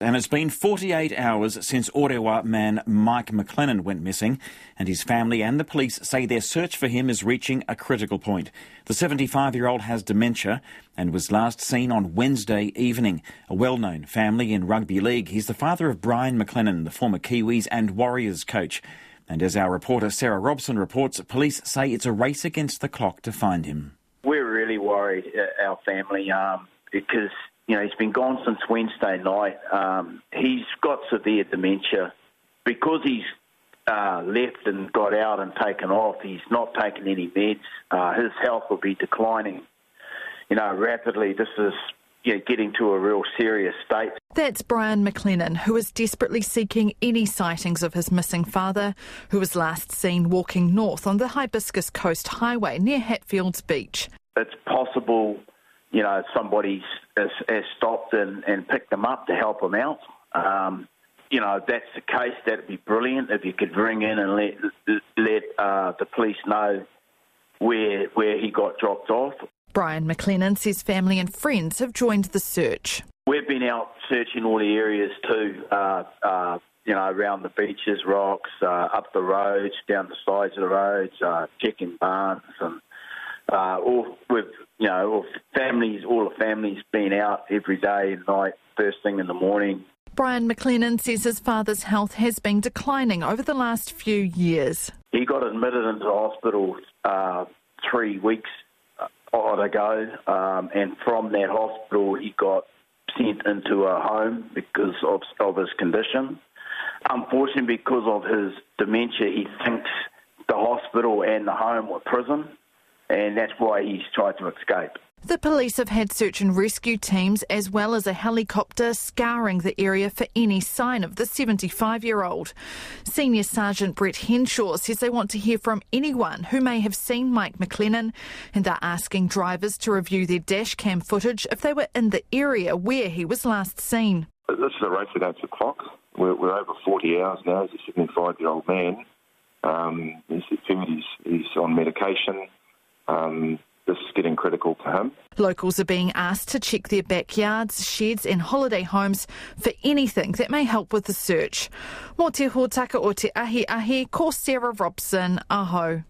And it's been 48 hours since Orewa man Mike McLennan went missing, and his family and the police say their search for him is reaching a critical point. The 75-year-old has dementia and was last seen on Wednesday evening. A well-known family in rugby league, he's the father of Brian McLennan, the former Kiwis and Warriors coach. And as our reporter Sarah Robson reports, police say it's a race against the clock to find him. We're really worried, our family, because he's been gone since Wednesday night. He's got severe dementia. Because he's left and got out and taken off, he's not taken any meds. His health will be declining, rapidly. This is getting to a real serious state. That's Brian McLennan, who is desperately seeking any sightings of his missing father, who was last seen walking north on the Hibiscus Coast Highway near Hatfields Beach. It's possible somebody has stopped and picked them up to help them out. If that's the case, that'd be brilliant if you could ring in and let the police know where he got dropped off. Brian McLennan says family and friends have joined the search. We've been out searching all the areas too, around the beaches, rocks, up the roads, down the sides of the roads, checking barns, and all the families been out every day and night, first thing in the morning. Brian McLennan says his father's health has been declining over the last few years. He got admitted into hospital 3 weeks ago, and from that hospital he got sent into a home because of his condition. Unfortunately, because of his dementia, he thinks the hospital and the home were prison, and that's why he's tried to escape. The police have had search and rescue teams as well as a helicopter scouring the area for any sign of the 75-year-old. Senior Sergeant Brett Henshaw says they want to hear from anyone who may have seen Mike McLennan, and they're asking drivers to review their dash cam footage if they were in the area where he was last seen. This is a race against the clock. We're over 40 hours now. He's a 75-year-old man. He's on medication. This is getting critical to him. Locals are being asked to check their backyards, sheds and holiday homes for anything that may help with the search. Mō te hōtaka o te ahi, ko Sarah Robson, aho.